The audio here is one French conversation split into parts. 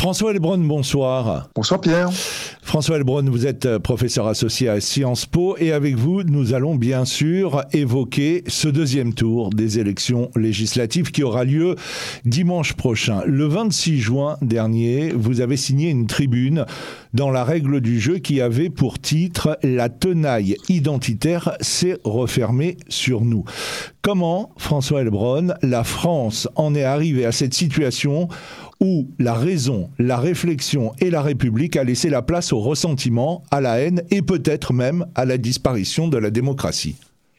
François Heilbronn, bonsoir. Bonsoir Pierre. François Heilbronn, vous êtes professeur associé à Sciences Po et avec vous, nous allons bien sûr évoquer ce deuxième tour des élections législatives qui aura lieu dimanche prochain. Le 26 juin dernier, vous avez signé une tribune dans la règle du jeu qui avait pour titre « La tenaille identitaire s'est refermée sur nous ». Comment, François Heilbronn, la France en est arrivée à cette situation où la raison, la réflexion et la République a laissé la place au ressentiment, à la haine et peut-être même à la disparition de la démocratie?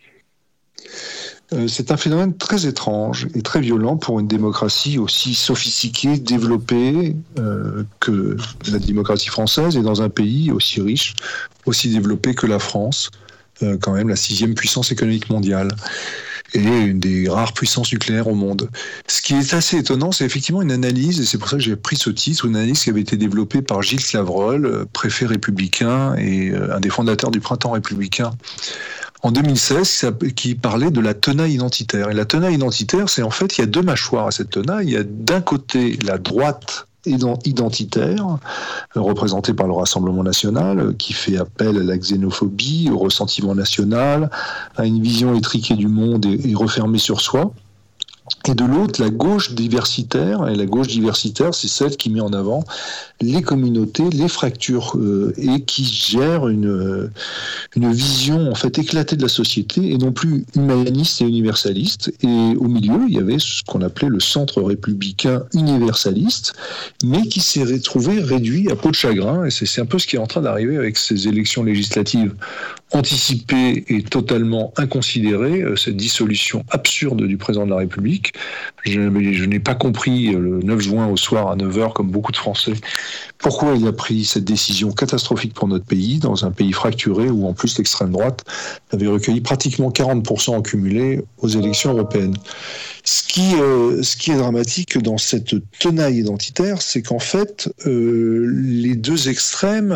C'est un phénomène très étrange et très violent pour une démocratie aussi sophistiquée, développée que la démocratie française et dans un pays aussi riche, aussi développé que la France, quand même la 6e puissance économique mondiale et une des rares puissances nucléaires au monde. Ce qui est assez étonnant, c'est effectivement une analyse, et c'est pour ça que j'ai pris ce titre, une analyse qui avait été développée par Gilles Clavreul, préfet républicain et un des fondateurs du Printemps républicain, en 2016, qui parlait de la tenaille identitaire. Et la tenaille identitaire, c'est en fait, il y a deux mâchoires à cette tenaille. Il y a d'un côté la droite identitaire, représentée par le Rassemblement national, qui fait appel à la xénophobie, au ressentiment national, à une vision étriquée du monde et refermée sur soi. Et de l'autre, la gauche diversitaire. Et la gauche diversitaire, c'est celle qui met en avant les communautés, les fractures, et qui gère une vision en fait éclatée de la société, et non plus humaniste et universaliste. Et au milieu, il y avait ce qu'on appelait le centre républicain universaliste, mais qui s'est retrouvé réduit à peau de chagrin. Et c'est un peu ce qui est en train d'arriver avec ces élections législatives anticipées et totalement inconsidérées, cette dissolution absurde du président de la République. Je n'ai pas compris le 9 juin au soir à 9h, comme beaucoup de Français, pourquoi il a pris cette décision catastrophique pour notre pays, dans un pays fracturé où en plus l'extrême droite avait recueilli pratiquement 40% en cumulé aux élections européennes. Ce qui est dramatique dans cette tenaille identitaire, c'est qu'en fait, les deux extrêmes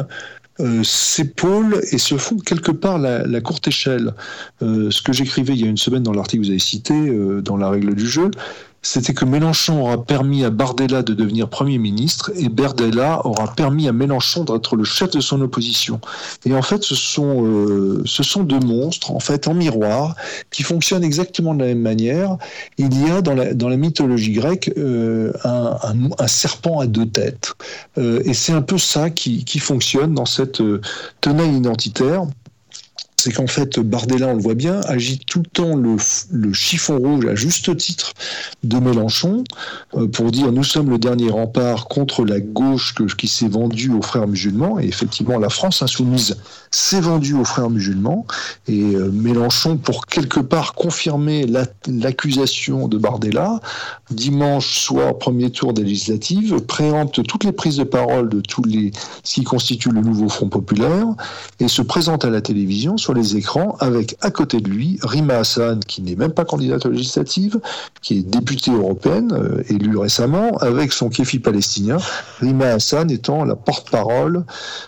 s'épaulent et se font quelque part la courte échelle. Ce que j'écrivais il y a une semaine dans l'article que vous avez cité, dans la règle du jeu, c'était que Mélenchon aura permis à Bardella de devenir Premier ministre et Bardella aura permis à Mélenchon d'être le chef de son opposition. Et en fait, ce sont deux monstres, en fait, en miroir, qui fonctionnent exactement de la même manière. Il y a dans la mythologie grecque un serpent à deux têtes. Et c'est un peu ça qui fonctionne dans cette tenaille identitaire. C'est qu'en fait, Bardella, on le voit bien, agite tout le temps le chiffon rouge à juste titre de Mélenchon pour dire « nous sommes le dernier rempart contre la gauche qui s'est vendue aux frères musulmans ». Et effectivement, la France insoumise s'est vendue aux frères musulmans. Et Mélenchon, pour quelque part confirmer l'accusation de Bardella, dimanche soir, premier tour des législatives, préempte toutes les prises de parole de ce qui constitue le nouveau Front populaire et se présente à la télévision sur les écrans avec à côté de lui Rima Hassan, qui n'est même pas candidate aux législatives, qui est députée européenne, élue récemment, avec son kéfi palestinien, Rima Hassan étant la porte-parole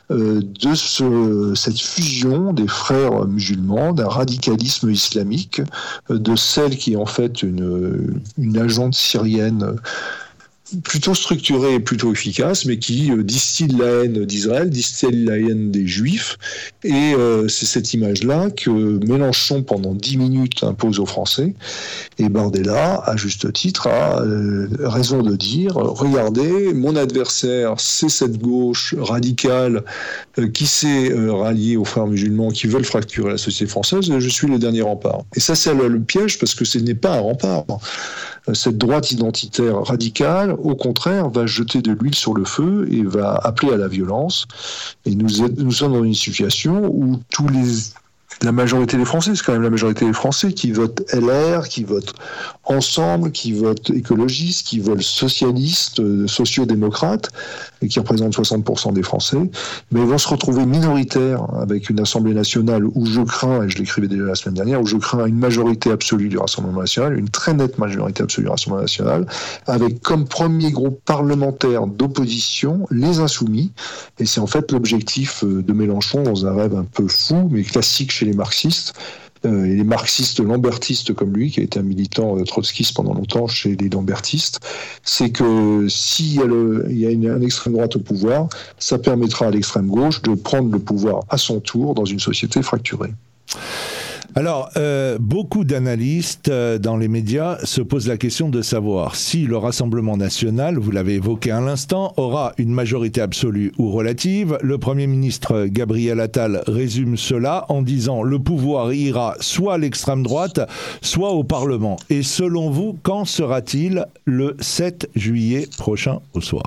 de cette fusion des frères musulmans, d'un radicalisme islamique, de celle qui est en fait une agente syrienne plutôt structurée et plutôt efficace, mais qui distille la haine d'Israël, distille la haine des Juifs, et c'est cette image-là que Mélenchon, pendant 10 minutes, impose aux Français, et Bardella, à juste titre, a raison de dire « Regardez, mon adversaire, c'est cette gauche radicale qui s'est ralliée aux frères musulmans, qui veulent fracturer la société française, et je suis le dernier rempart. » Et ça, c'est le piège, parce que ce n'est pas un rempart. Cette droite identitaire radicale, au contraire, va jeter de l'huile sur le feu et va appeler à la violence. Et nous sommes dans une situation où la majorité des Français, c'est quand même la majorité des Français qui votent LR, qui votent Ensemble, qui votent écologistes, qui votent socialistes, sociodémocrates, et qui représentent 60% des Français, mais ils vont se retrouver minoritaires avec une Assemblée nationale où je crains, et je l'écrivais déjà la semaine dernière, où je crains une majorité absolue du Rassemblement national, une très nette majorité absolue du Rassemblement national, avec comme premier groupe parlementaire d'opposition les Insoumis, et c'est en fait l'objectif de Mélenchon dans un rêve un peu fou, mais classique chez les marxistes, et les marxistes lambertistes comme lui, qui a été un militant trotskiste pendant longtemps chez les lambertistes, c'est que s'il y a une extrême droite au pouvoir, ça permettra à l'extrême gauche de prendre le pouvoir à son tour dans une société fracturée. Alors, beaucoup d'analystes dans les médias se posent la question de savoir si le Rassemblement national, vous l'avez évoqué à l'instant, aura une majorité absolue ou relative. Le Premier ministre Gabriel Attal résume cela en disant « Le pouvoir ira soit à l'extrême droite, soit au Parlement ». Et selon vous, quand sera-t-il le 7 juillet prochain au soir ?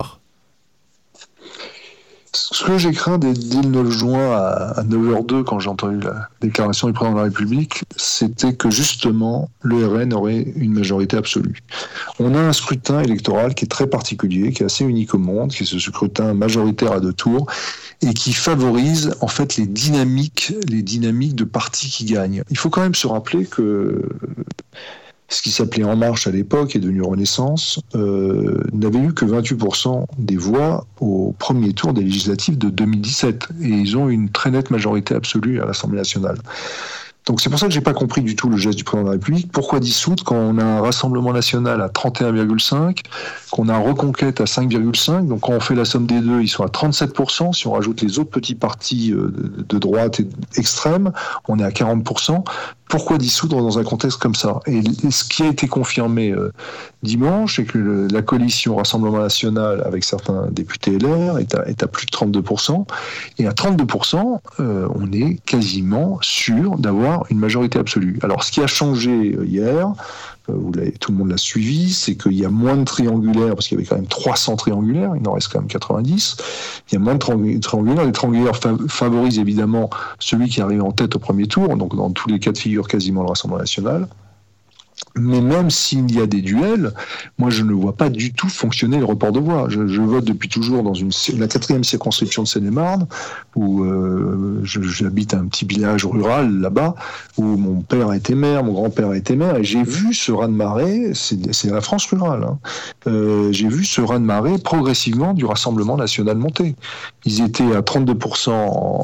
Ce que j'ai craint dès le 9 juin à 9h02, quand j'ai entendu la déclaration du président de la République, c'était que justement le RN aurait une majorité absolue. On a un scrutin électoral qui est très particulier, qui est assez unique au monde, qui est ce scrutin majoritaire à 2 tours, et qui favorise en fait les dynamiques de partis qui gagnent. Il faut quand même se rappeler que ce qui s'appelait En Marche à l'époque, est devenu Renaissance, n'avait eu que 28% des voix au premier tour des législatives de 2017. Et ils ont une très nette majorité absolue à l'Assemblée nationale. Donc c'est pour ça que j'ai pas compris du tout le geste du président de la République. Pourquoi dissoudre quand on a un Rassemblement national à 31,5, qu'on a un Reconquête à 5,5, donc quand on fait la somme des deux, ils sont à 37%. Si on rajoute les autres petits partis de droite et extrême, on est à 40%. Pourquoi dissoudre dans un contexte comme ça ? Et ce qui a été confirmé dimanche, c'est que la coalition Rassemblement national avec certains députés LR est à plus de 32%. Et à 32%, on est quasiment sûr d'avoir une majorité absolue. Alors, ce qui a changé hier, tout le monde l'a suivi, c'est qu'il y a moins de triangulaires, parce qu'il y avait quand même 300 triangulaires, il en reste quand même 90. Il y a moins de triangulaires. Les triangulaires favorisent évidemment celui qui arrive en tête au premier tour, donc dans tous les cas de figure quasiment le Rassemblement national. Mais même s'il y a des duels, moi je ne vois pas du tout fonctionner le report de voix. Je vote depuis toujours dans la 4e circonscription de Seine-et-Marne, où j'habite un petit village rural là-bas, où mon père était maire, mon grand-père était maire, et j'ai vu ce raz-de-marée, c'est la France rurale, j'ai vu ce raz-de-marée progressivement du Rassemblement national monter. Ils étaient à 32%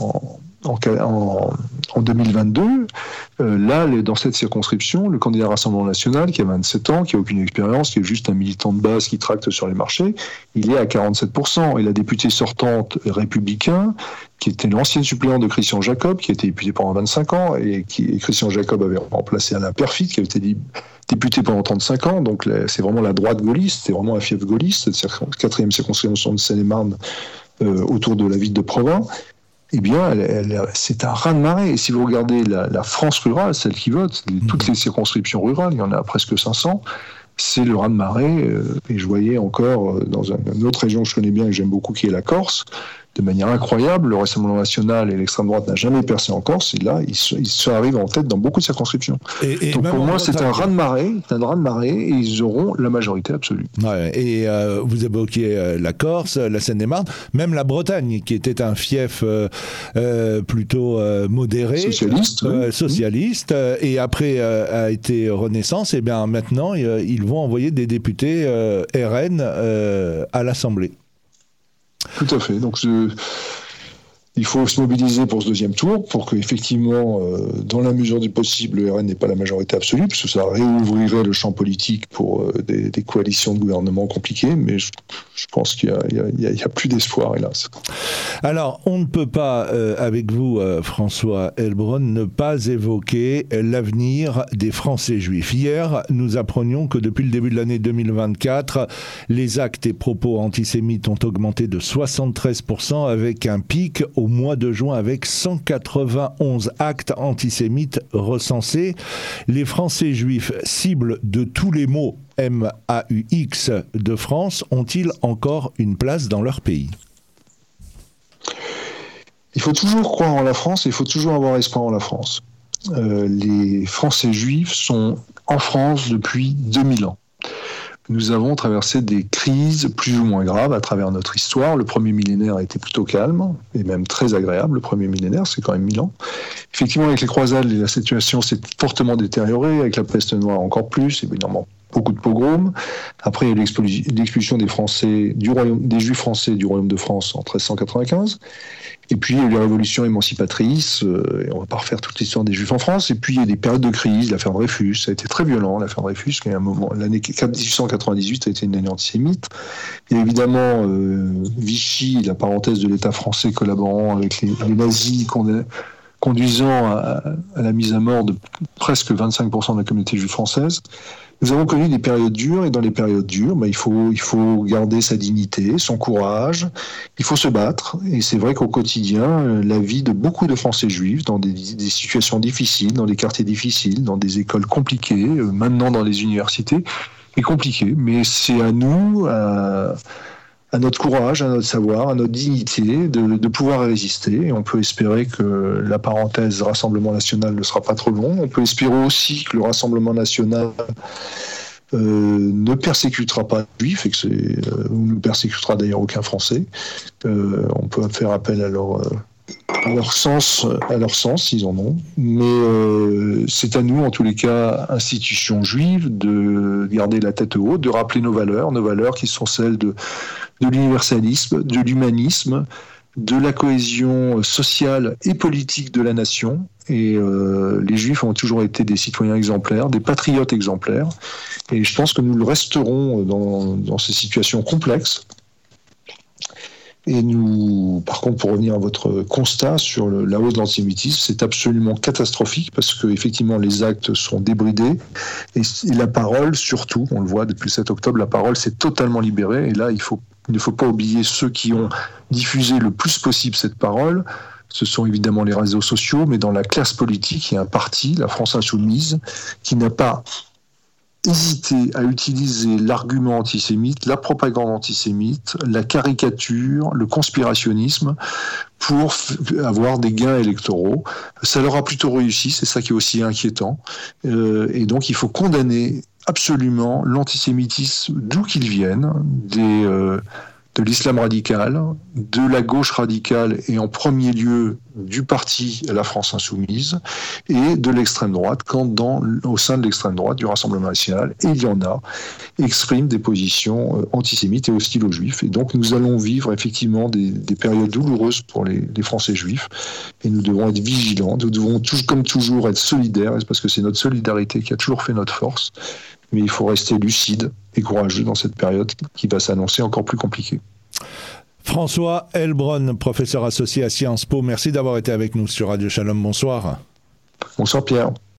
en 2022, là, dans cette circonscription, le candidat Rassemblement national, qui a 27 ans, qui n'a aucune expérience, qui est juste un militant de base qui tracte sur les marchés, il est à 47%. Et la députée sortante républicain, qui était l'ancienne suppléante de Christian Jacob, qui a été députée pendant 25 ans, et Christian Jacob avait remplacé Alain Peyrefitte, qui avait été député pendant 35 ans, donc c'est vraiment la droite gaulliste, c'est vraiment un fief gaulliste, cette 4e circonscription de Seine-et-Marne, autour de la ville de Provins. Eh bien, c'est un raz-de-marée. Et si vous regardez la France rurale, celle qui vote, toutes les circonscriptions rurales, il y en a presque 500, c'est le raz-de-marée. Et je voyais encore, dans une autre région que je connais bien et que j'aime beaucoup, qui est la Corse, de manière incroyable, le Rassemblement national et l'extrême droite n'a jamais percé en Corse, et là, ils arrivent en tête dans beaucoup de circonscriptions. Donc pour moi, c'est un raz-de-marée, et ils auront la majorité absolue. Ouais, et vous évoquiez la Corse, la Seine-et-Marne, même la Bretagne, qui était un fief plutôt modéré, socialiste, et après a été Renaissance, et bien maintenant, ils vont envoyer des députés RN à l'Assemblée. Tout à fait. Donc, il faut se mobiliser pour ce deuxième tour, pour qu'effectivement, dans la mesure du possible, le RN n'ait pas la majorité absolue, parce que ça réouvrirait le champ politique pour des coalitions de gouvernement compliquées, mais je pense qu'il n'y a plus d'espoir, hélas. Alors, on ne peut pas, avec vous, François Heilbronn, ne pas évoquer l'avenir des Français juifs. Hier, nous apprenions que depuis le début de l'année 2024, les actes et propos antisémites ont augmenté de 73%, avec un pic au mois de juin avec 191 actes antisémites recensés. Les Français juifs, cibles de tous les maux MAUX de France, ont-ils encore une place dans leur pays ? Il faut toujours croire en la France et il faut toujours avoir espoir en la France. Les Français juifs sont en France depuis 2000 ans. Nous avons traversé des crises plus ou moins graves à travers notre histoire. Le premier millénaire a été plutôt calme, et même très agréable. Le premier millénaire, c'est quand même 1000 ans. Effectivement, avec les croisades, la situation s'est fortement détériorée, avec la peste noire encore plus, évidemment beaucoup de pogroms. Après, il y a l'expulsion des Juifs français du Royaume de France en 1395. Et puis, il y a eu les révolutions émancipatrices. Et on ne va pas refaire toute l'histoire des Juifs en France. Et puis, il y a des périodes de crise. L'affaire Dreyfus, ça a été très violent. L'affaire Dreyfus, qui est un moment, l'année 1898 a été une année antisémite. Il y a évidemment Vichy, la parenthèse de l'État français collaborant avec les nazis, conduisant à la mise à mort de presque 25% de la communauté juive française. Nous avons connu des périodes dures, et dans les périodes dures, il faut garder sa dignité, son courage, il faut se battre. Et c'est vrai qu'au quotidien, la vie de beaucoup de Français juifs, dans des situations difficiles, dans des quartiers difficiles, dans des écoles compliquées, maintenant dans les universités, est compliquée. Mais c'est à nous, à notre courage, à notre savoir, à notre dignité de pouvoir résister. Et on peut espérer que la parenthèse Rassemblement national ne sera pas trop longue. On peut espérer aussi que le Rassemblement national ne persécutera pas les Juifs, et ou ne persécutera d'ailleurs aucun Français. On peut faire appel à leur sens, s'ils en ont. Mais c'est à nous, en tous les cas, institutions juives, de garder la tête haute, de rappeler nos valeurs qui sont celles de l'universalisme, de l'humanisme, de la cohésion sociale et politique de la nation. Et les Juifs ont toujours été des citoyens exemplaires, des patriotes exemplaires. Et je pense que nous le resterons dans ces situations complexes. Et nous, par contre, pour revenir à votre constat sur la hausse de l'antisémitisme, c'est absolument catastrophique parce que effectivement les actes sont débridés et la parole, surtout, on le voit depuis le 7 octobre, la parole s'est totalement libérée. Et là, il ne faut pas oublier ceux qui ont diffusé le plus possible cette parole. Ce sont évidemment les réseaux sociaux, mais dans la classe politique, il y a un parti, la France Insoumise, qui n'a pas hésité à utiliser l'argument antisémite, la propagande antisémite, la caricature, le conspirationnisme pour avoir des gains électoraux. Ça leur a plutôt réussi, c'est ça qui est aussi inquiétant. Et donc il faut condamner absolument l'antisémitisme d'où qu'il vienne, de l'islam radical, de la gauche radicale et en premier lieu du parti La France Insoumise et de l'extrême droite, quand au sein de l'extrême droite du Rassemblement national, et il y en a, expriment des positions antisémites et hostiles aux Juifs. Et donc nous allons vivre effectivement des périodes douloureuses pour les Français juifs et nous devons être vigilants, nous devons comme toujours être solidaires, parce que c'est notre solidarité qui a toujours fait notre force. Mais il faut rester lucide et courageux dans cette période qui va s'annoncer encore plus compliquée. François Heilbronn, professeur associé à Sciences Po, merci d'avoir été avec nous sur Radio Shalom. Bonsoir. Bonsoir Pierre.